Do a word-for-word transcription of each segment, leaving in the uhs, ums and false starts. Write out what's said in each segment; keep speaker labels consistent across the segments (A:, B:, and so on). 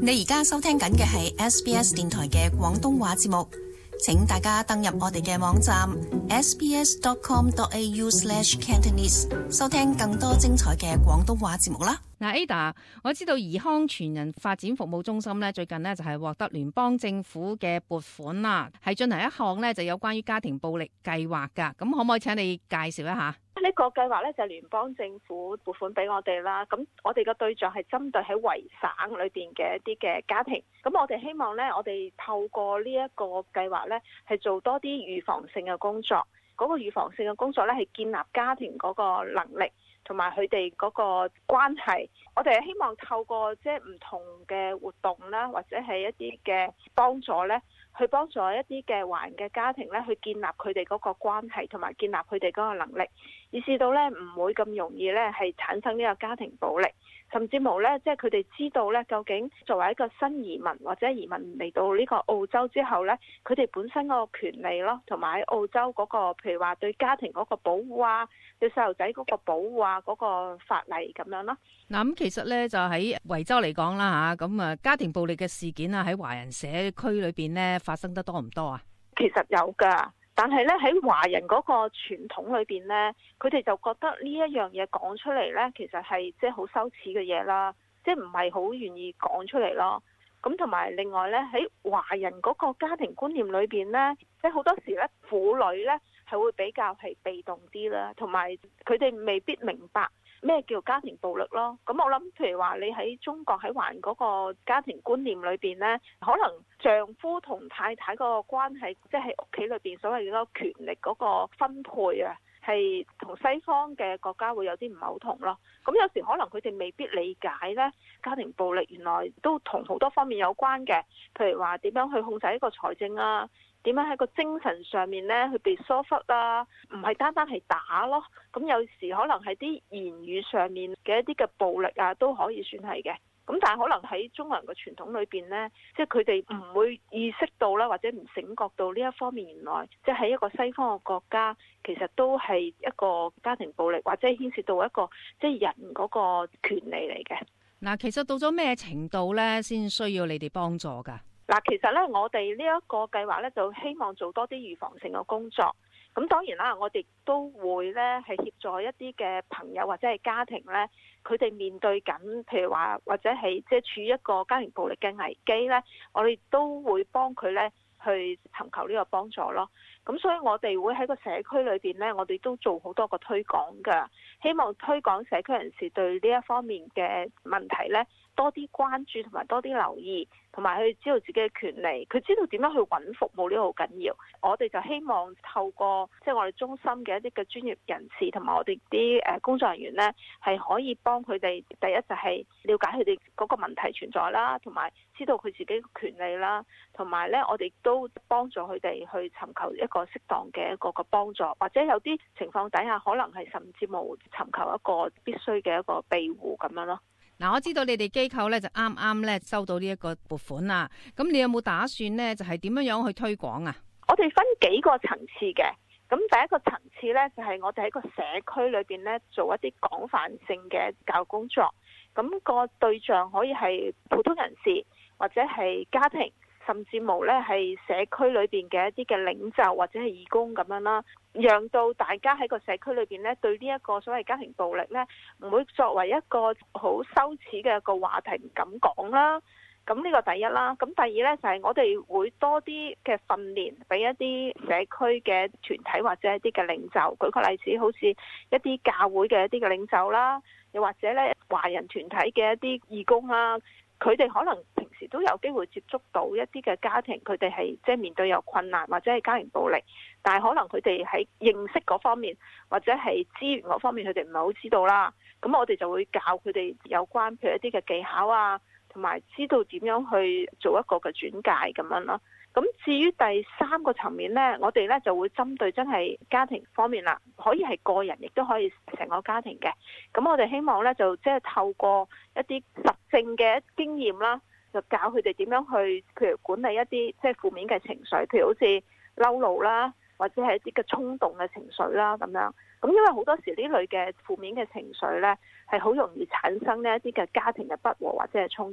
A: 你而家收聽緊嘅係 S B S 電台嘅廣東話節目，請大家登入我哋嘅網站 s b s dot com dot a u slash cantonese 收聽更多精彩嘅廣東話節目啦。
B: 嗱 Ada， 我知道怡康全人發展服務中心咧，最近咧就係獲得聯邦政府嘅撥款啦，係進行一項咧就有關於家庭暴力計劃噶。咁可唔可以請你介紹一下？
C: 呢個計劃咧就係聯邦政府撥款俾我哋啦，咁我哋嘅對象係針對喺維省裏邊嘅一啲嘅家庭，咁我哋希望咧，我哋透過呢一個計劃咧，係做多啲預防性嘅工作。嗰個預防性嘅工作咧，係建立家庭嗰個能力同埋佢哋嗰個關係。我哋係希望透過即係唔同嘅活動啦，或者係一啲嘅幫助咧，去幫助一啲嘅華人嘅家庭咧，去建立佢哋嗰個關係同埋建立佢哋嗰個能力，以至到咧唔會咁容易咧係產生呢個家庭暴力，甚至乎咧即係佢哋知道咧究竟作為一個新移民或者移民嚟到呢個澳洲之後咧，佢哋本身嗰個權利咯，同埋喺澳洲嗰個譬如話對家庭嗰個保護啊，對細路仔嗰個保護啊嗰個法例咁樣咯。
B: 嗱咁其實咧就喺維州嚟講啦嚇，咁啊家庭暴力嘅事件啊喺華人社區裏邊咧發生得多唔多啊？
C: 其實有㗎，但係咧喺華人嗰個傳統裏邊咧，佢哋就覺得呢一樣嘢講出嚟咧，其實係即係好羞恥嘅嘢啦，即係唔係好願意講出嚟咯。咁同埋另外咧喺華人嗰個家庭觀念裏邊咧，即係好多時咧婦女咧係會比較係被動啲啦，同埋佢哋未必明白咩叫家庭暴力咯？咁我諗，譬如話你喺中國喺華人嗰個家庭觀念裏邊呢，可能丈夫同太太嗰個關係，即係喺屋企裏邊所謂嗰個權力嗰個分配啊，係同西方嘅國家會有啲唔係好同咯。咁有時可能佢哋未必理解呢，家庭暴力原來都同好多方面有關嘅，譬如話點樣去控制一個財政啊。點樣喺個精神上面咧去被疏忽啊？唔係單單係打咯，咁有時可能係啲言語上面嘅一啲嘅暴力啊，都可以算係嘅。咁但係可能喺中國人嘅傳統裏邊咧，即係佢哋唔會意識到啦，或者唔醒覺到呢一方面，原來即係喺一個西方嘅國家，其實都係一個家庭暴力，或者牽涉到一個即係人嗰個權利嚟嘅。
B: 嗱，其實到咗咩程度咧，先需要你哋幫助㗎？
C: 嗱，其實咧，我哋呢一個計劃咧，就希望做多啲預防性嘅工作。咁當然啦，我哋都會咧係協助一啲嘅朋友或者係家庭咧，佢哋面對緊，譬如話或者係即係處於一個家庭暴力嘅危機咧，我哋都會幫佢咧去尋求呢個幫助咯。咁所以我哋會喺個社區裏邊咧，我哋都做好多個推廣㗎，希望推廣社區人士對呢一方面嘅問題咧多啲關注同埋多啲留意，同埋佢知道自己嘅權利，佢知道點樣去揾服務，呢個好緊要。我哋就希望透過即係我哋中心嘅一啲嘅專業人士同埋我哋啲誒工作人員呢，係可以幫佢哋第一就係了解佢哋嗰個問題存在啦，同埋知道佢自己嘅權利啦，同埋呢，我哋都幫助佢哋去尋求一個適當嘅一個個幫助，或者有啲情況底下可能係甚至冇尋求一個必須嘅一個庇護咁樣咯。
B: 嗱，我知道你哋機構咧就啱啱咧收到呢一個撥款啦，咁你有冇打算咧就係點樣樣去推廣啊？
C: 我哋分幾個層次嘅，咁第一個層次咧就係我哋喺個社區裏邊咧做一啲廣泛性嘅教育工作，咁個對象可以係普通人士或者係家庭，甚至無咧係社區裏邊嘅一啲嘅領袖或者係義工咁樣啦，讓到大家喺個社區裏邊咧對呢一個所謂家庭暴力咧唔會作為一個好羞恥嘅一個話題唔敢講啦。咁呢個第一啦，咁第二咧就係我哋會多啲嘅訓練俾一啲社區嘅團體或者一啲嘅領袖，舉個例子，好似一啲教會嘅一啲嘅領袖啦，又或者咧華人團體嘅一啲義工啦。佢哋可能平時都有機會接觸到一啲嘅家庭，佢哋係即係面對有困難或者係家庭暴力，但係可能佢哋喺認識嗰方面或者係資源嗰方面，佢哋唔係好知道啦。咁我哋就會教佢哋有關譬如一啲嘅技巧啊，同埋知道點樣去做一個嘅轉介咁樣咯。咁至於第三個層面呢，我哋呢就會針對真係家庭方面啦，可以係個人，亦都可以成個家庭嘅。咁我哋希望呢，就即係透過一啲實證嘅經驗啦，就教佢哋點樣去，譬如管理一啲即係負面嘅情緒，譬如好似嬲怒啦，或者係一啲嘅衝動嘅情緒啦咁樣。咁因為好多時呢類嘅負面嘅情緒呢，係好容易產生呢一啲嘅家庭嘅不和或者係衝突。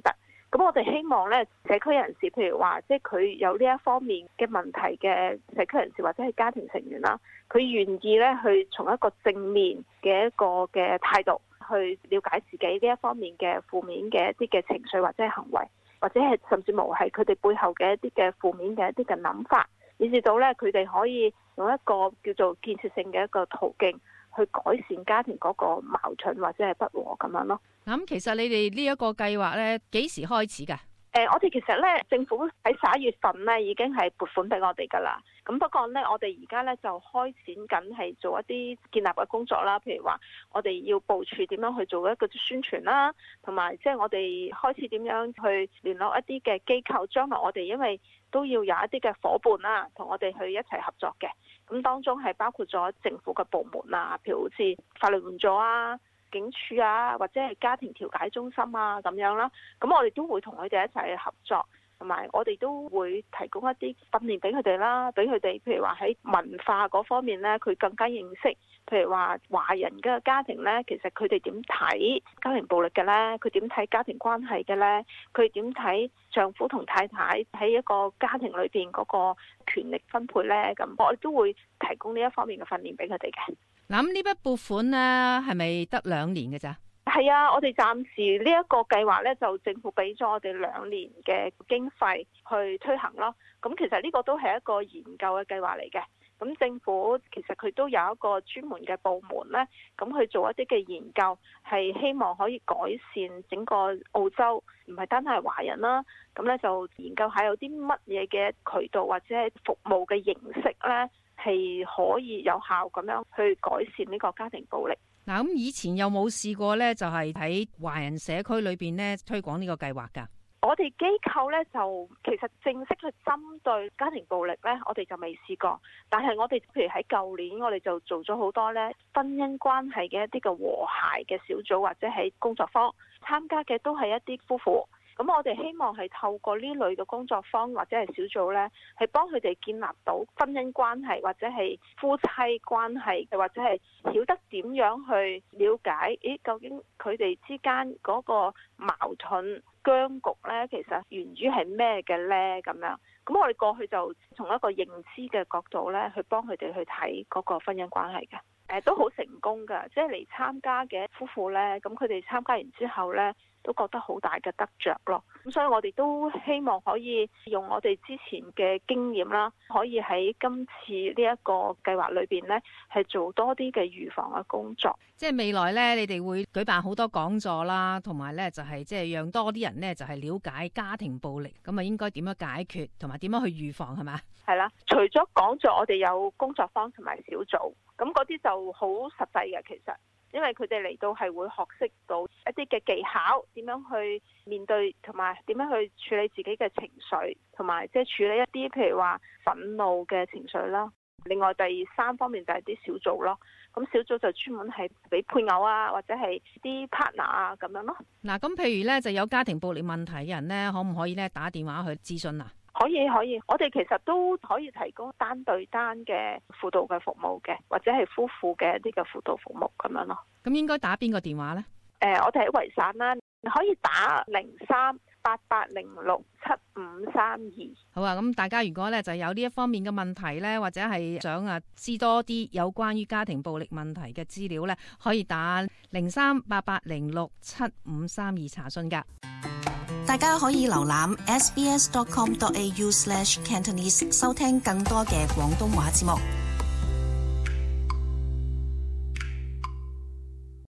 C: 咁我哋希望咧，社區人士，譬如話，即係佢有呢一方面嘅問題嘅社區人士或者係家庭成員啦，佢願意咧去從一個正面嘅一個嘅態度去了解自己呢一方面嘅負面嘅一啲嘅情緒或者係行為，或者係甚至無係佢哋背後嘅一啲嘅負面嘅一啲嘅諗法，以至到咧佢哋可以用一個叫做建設性嘅一個途徑去改善家庭嗰個矛盾或者係不和咁樣咯。
B: 咁其實你哋呢一個計劃咧幾時開始㗎？
C: 誒、呃，我哋其實咧，政府喺十一月份咧已經係撥款俾我哋㗎啦。咁不過咧，我哋而家咧就開展緊係做一啲建立嘅工作啦。譬如話，我哋要部署點樣去做一個宣傳啦，同埋即係我哋開始點樣去聯絡一啲嘅機構。將來我哋因為都要有一啲嘅夥伴啦，同我哋去一齊合作嘅。咁當中係包括咗政府嘅部門啊，譬如好似法律援助啊、警署啊，或者係家庭調解中心啊咁樣啦，咁我哋都會同佢哋一齊去合作，同埋我哋都會提供一啲訓練俾佢哋啦，俾佢哋譬如話喺文化嗰方面咧，佢更加認識，譬如話華人嘅家庭咧，其實佢哋點睇家庭暴力嘅咧，佢點睇家庭關係嘅咧，佢點睇丈夫同太太喺一個家庭裏邊嗰個權力分配咧，咁我哋都會提供呢一方面嘅訓練俾佢哋嘅。
B: 嗱，咁呢筆撥款呢係咪得兩年嘅咋？
C: 係啊，我哋暫時呢一個計劃呢，就政府俾咗我哋兩年嘅經費去推行咯。咁其實呢個都係一個研究嘅計劃嚟嘅。咁政府其實佢都有一個專門嘅部門呢，咁去做一啲嘅研究，係希望可以改善整個澳洲，唔係單係華人啦。咁呢就研究下有啲乜嘢嘅渠道或者係服務嘅形式呢，係可以有效咁樣去改善呢個家庭暴力。
B: 嗱，咁以前有冇試過呢？就係喺華人社區裏邊呢推廣呢個計劃㗎？
C: 我哋機構呢，就其實正式去針對家庭暴力呢，我哋就未試過。但係我哋譬如喺舊年，我哋就做咗好多呢婚姻關係嘅一啲嘅和諧嘅小組或者係工作坊，參加嘅都係一啲夫婦。咁我哋希望係透過呢類嘅工作坊或者係小組呢，係幫佢哋建立到婚姻關係或者係夫妻關係，或者係曉得點樣去了解，咦，究竟佢哋之間嗰個矛盾僵局呢，其實源於係咩嘅呢？咁樣，咁我哋過去就從一個認知嘅角度呢，去幫佢哋去睇嗰個婚姻關係嘅。誒，都好成功㗎，即係嚟參加嘅夫婦呢，咁佢哋參加完之後呢，都覺得好大嘅得着咯。咁所以我哋都希望可以用我哋之前嘅經驗啦，可以喺今次呢一個計劃裏邊呢，係做多啲嘅預防嘅工作。
B: 即係未來呢，你哋會舉辦好多講座啦，同埋呢就係即係讓多啲人呢，就係了解家庭暴力，咁啊應該點樣解決，同埋點樣去預防，係咪？
C: 係啦，除咗講座，我哋有工作坊同埋小組，咁嗰啲就好實際嘅，其實。因為佢哋嚟到係會學識到一啲嘅技巧，點樣去面對同埋點樣去處理自己嘅情緒，同埋即係處理一啲譬如話憤怒嘅情緒啦。另外第三方面就係啲小組咯，咁小組就專門係俾配偶啊或者係啲 partner 啊咁樣咯。
B: 嗱，咁譬如咧就有家庭暴力問題嘅人咧，可唔可以咧打電話去諮詢啊？
C: 可以可以，我哋其實都可以提供單對單嘅輔導嘅服務嘅，或者係夫婦嘅一啲嘅輔導服務咁樣咯。
B: 咁應該打邊個電話呢？
C: 誒、呃，我哋喺維省啦，可以打零三八八零六七五三二。
B: 好啊，咁大家如果咧就有呢一方面嘅問題咧，或者係想啊知多啲有關於家庭暴力問題嘅資料咧，可以打零三八八零六七五三二查詢噶。
A: 大家可以瀏覽 s b s dot com dot a u slash cantonese 收聽更多嘅廣東話節目。